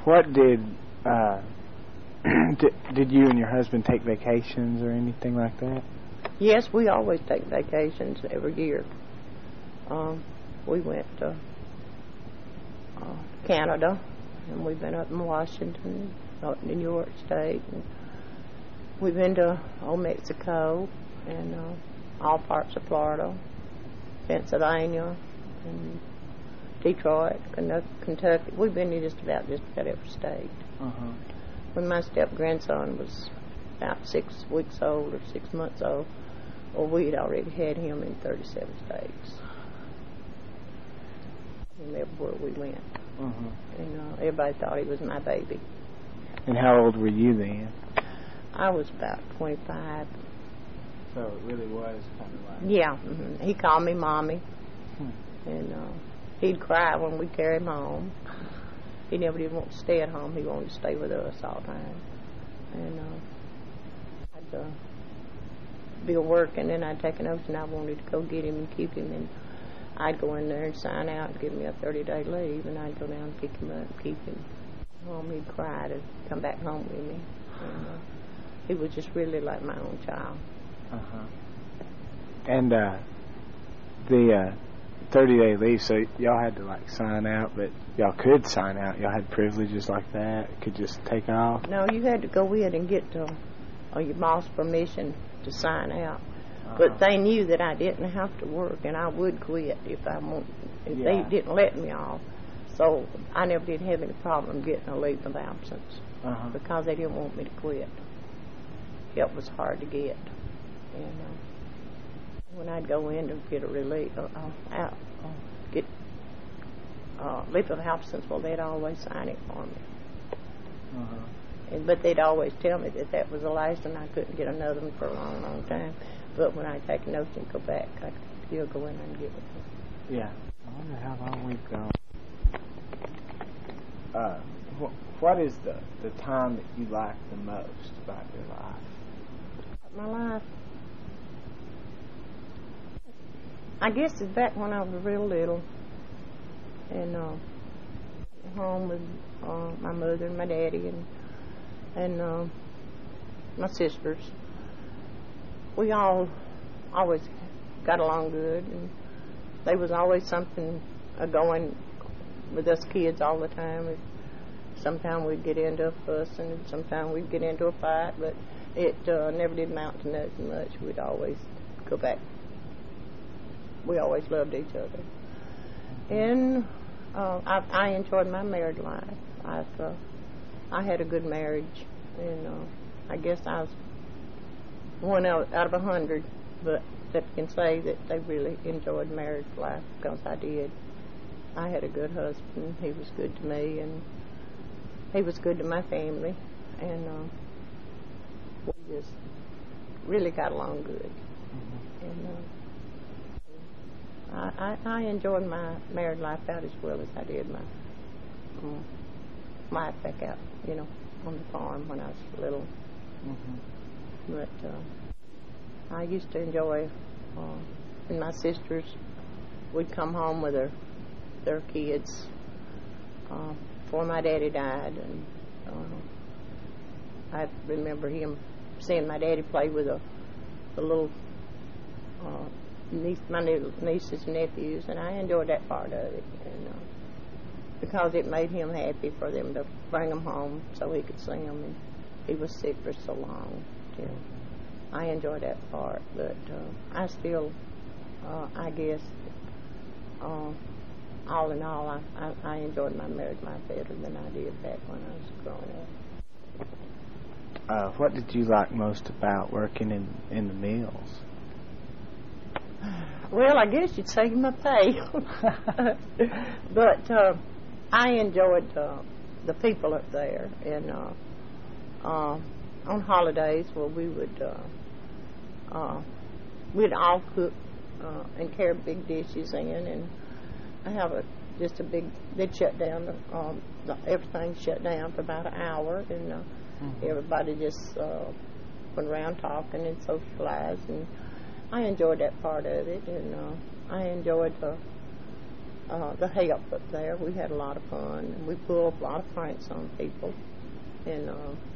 What did did you and your husband take vacations or anything like that? Yes, we always take vacations every year. We went to Canada, and we've been up in Washington, up in New York State, and we've been to Old Mexico, and all parts of Florida, Pennsylvania, and Detroit, Kentucky. We've been to just about every state. When my step-grandson was about 6 weeks old or 6 months old, well, we had already had him in 37 states. And everywhere we went. And everybody thought he was my baby. And how old were you then? I was about 25. So it really was kind of like... Yeah. He called me Mommy. And he'd cry when we'd carry him home. He never did want to stay at home. He wanted to stay with us all the time. And I'd be working, and then I'd take an oath, and I wanted to go get him and keep him. And I'd go in there and sign out and give me a 30-day leave, and I'd go down and pick him up and keep him home. He'd cry to come back home with me. And he was just really like my own child. And the 30-day leave, so y'all had to like sign out, but y'all could sign out. Y'all had privileges like that, could just take off. No, you had to go in and get your boss permission to sign out. But they knew that I didn't have to work, and I would quit if they didn't let me off. So I never did have any problem getting a leave of absence because they didn't want me to quit. It was hard to get, and when I'd go in to get a leave of absence, well, they'd always sign it for me. But they'd always tell me that was the last, and I couldn't get another one for a long, long time. But when I take a note and go back, I could still go in and get with them. Yeah. I wonder how long we've gone. What is the time that you like the most about your life? My life, I guess it's back when I was real little, and home with my mother and my daddy and my sisters. We all always got along good, and there was always something going with us kids all the time. Sometimes we'd get into a fuss, and sometimes we'd get into a fight, but it never did amount to nothing much. We'd always go back. We always loved each other. And I enjoyed my married life. I had a good marriage, and I guess I was one out of 100, but that can say that they really enjoyed married life, because I did. I had a good husband. He was good to me, and he was good to my family, and we just really got along good. And I enjoyed my married life out as well as I did my life back out, on the farm when I was little. But I used to enjoy, and my sisters would come home with their kids before my daddy died, and I remember him seeing my daddy play with the little my nieces and nephews, and I enjoyed that part of it, and because it made him happy for them to bring them home so he could see them, and he was sick for so long. I enjoyed that part, but I still, I guess, all in all, I enjoyed my married life better than I did back when I was growing up. What did you like most about working in the mills? Well, I guess you'd say my pay. But I enjoyed the people up there, and on holidays, well, we'd all cook and carry big dishes in, and I have they'd shut down, everything shut down for about an hour, and everybody just went around talking and socialized, and I enjoyed that part of it, and I enjoyed the help up there. We had a lot of fun, and we pulled a lot of pranks on people. And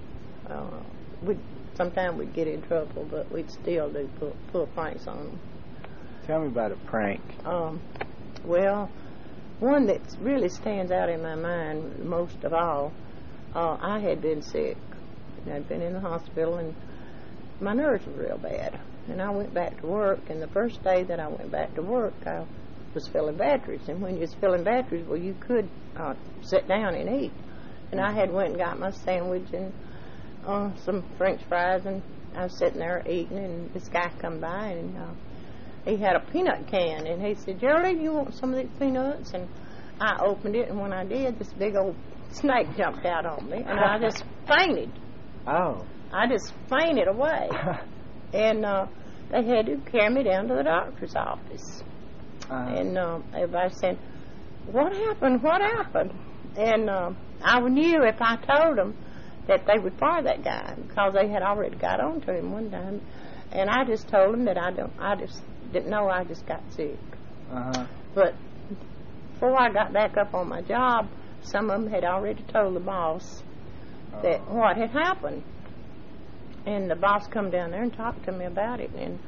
sometimes we'd get in trouble, but we'd still do pull pranks on them. Tell me about a prank. Well, one that really stands out in my mind most of all, I had been sick. I'd been in the hospital, and my nerves were real bad. And I went back to work, and the first day that I went back to work, I was filling batteries. And when you was filling batteries, well, you could sit down and eat. And I had went and got my sandwich and some French fries, and I was sitting there eating, and this guy come by, and he had a peanut can, and he said, "Geraldine, you want some of these peanuts?" And I opened it, and when I did, this big old snake jumped out on me, and I just fainted. Oh. I just fainted away. And they had to carry me down to the doctor's office. And everybody said, "What happened? What happened?" And I knew if I told them that they would fire that guy, because they had already got on to him one time. And I just told them that I just didn't know, I just got sick. But before I got back up on my job, some of them had already told the boss that what had happened. And the boss come down there and talked to me about it. And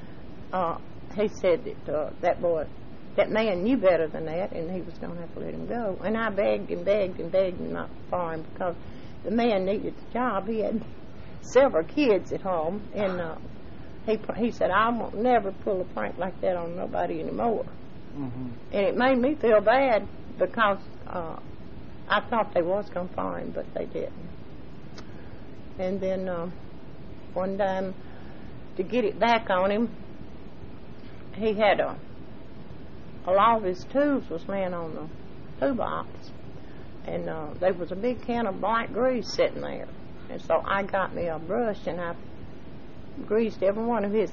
he said that that man knew better than that, and he was going to have to let him go. And I begged and begged and begged him not to fire him, because the man needed the job. He had several kids at home, and he said, "I won't never pull a prank like that on nobody anymore." And it made me feel bad, because I thought they was going to fire him, but they didn't. And then one time, to get it back on him, he had a lot of his tools was laying on the toolbox, and there was a big can of black grease sitting there. And so I got me a brush, and I greased every one of his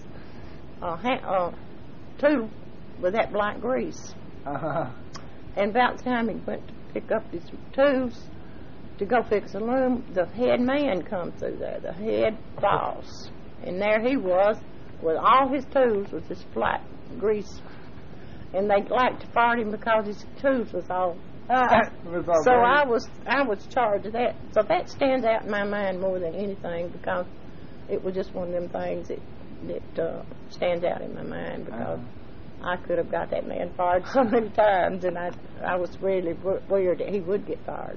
tools with that black grease. And about the time he went to pick up his tools to go fix the loom, the head man come through there, the head boss. And there he was with all his tools with this black grease. And they liked to fire him because his tools was all so I was charged of that. So that stands out in my mind more than anything, because it was just one of them things that stands out in my mind, because I could have got that man fired so many times, and I was really worried that he would get fired.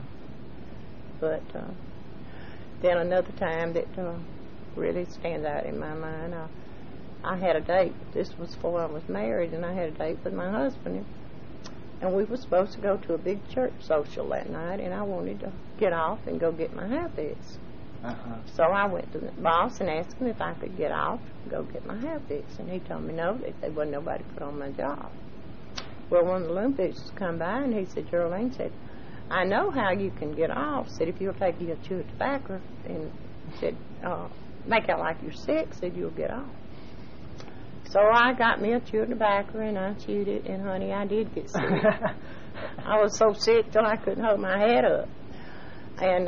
But then another time that really stands out in my mind, I had a date. This was before I was married, and I had a date with my husband. And we were supposed to go to a big church social that night, and I wanted to get off and go get my hair fixed. So I went to the boss and asked him if I could get off and go get my hair fixed. And he told me no, that there wasn't nobody put on my job. Well, one of the loom fixers come by, and he said, "Geraldine," said, "I know how you can get off." Said, "If you'll take a chew of tobacco," and said, "make out like you're sick," said, "you'll get off." So I got me a chew of tobacco, and I chewed it, and honey, I did get sick. I was so sick till I couldn't hold my head up. And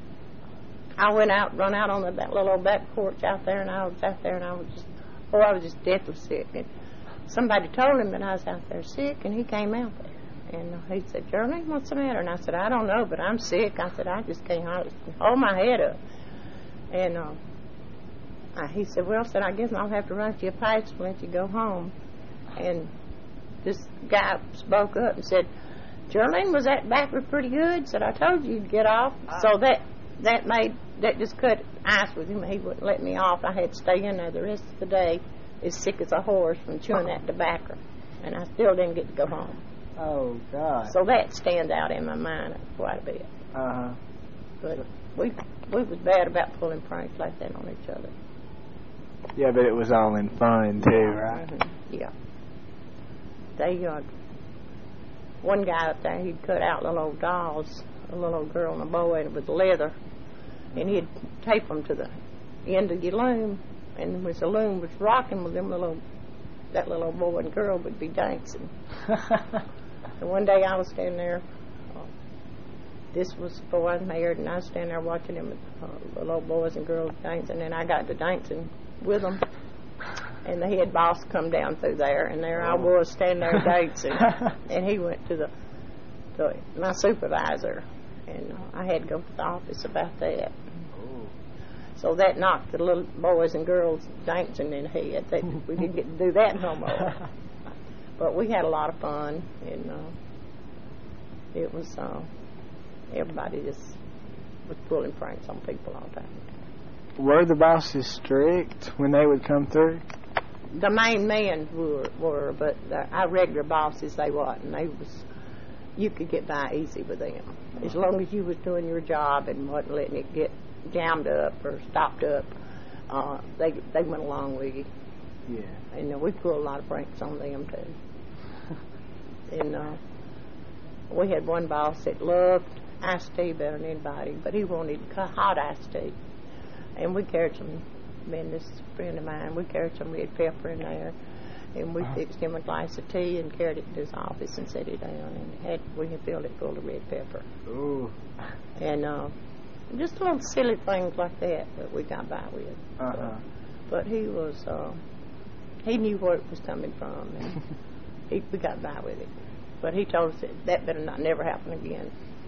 I run out on that little old back porch out there, and I was out there, and I was just deathly sick. And somebody told him that I was out there sick, and he came out there. And he said, "Geraldine, what's the matter?" And I said, "I don't know, but I'm sick." I said, "I just can't hold my head up." And he said, "Well," said, "I guess I'll have to write you a pass to let you go home." And this guy spoke up and said, "Geraldine, was that backer pretty good?" Said, "I told you you'd get off." So that just cut ice with him. He wouldn't let me off. I had to stay in there the rest of the day, as sick as a horse from chewing that tobacco, and I still didn't get to go home. Oh God! So that stands out in my mind quite a bit. But we was bad about pulling pranks like that on each other. Yeah, but it was all in fun too, right? Yeah. They one guy up there, he'd cut out little old dolls, a little old girl and a boy, and it was leather, and he'd tape them to the end of your loom, and when the loom was rocking with them that little old boy and girl would be dancing. And one day I was standing there. This was before I was married, and I was standing there watching them little old boys and girls dancing, and I got to dancing with them. And the head boss come down through there, and there I was standing there dancing. And he went to my supervisor, and I had to go to the office about that. So that knocked the little boys and girls dancing in the head. We didn't get to do that no more. But we had a lot of fun, and it was everybody just was pulling pranks on people all the time. Were the bosses strict when they would come through? The main men were, but our regular bosses, they wasn't. You could get by easy with them. As long as you was doing your job and wasn't letting it get jammed up or stopped up, they went along with you. Yeah. And we pulled a lot of pranks on them, too. And we had one boss that loved iced tea better than anybody, but he wanted hot iced tea. And we carried some, this friend of mine, we carried some red pepper in there, and we fixed him a glass of tea and carried it to his office and set it down, and we had filled it full of red pepper. Ooh. And just little silly things like that we got by with. But he was, he knew where it was coming from, and we got by with it. But he told us that better not never happen again.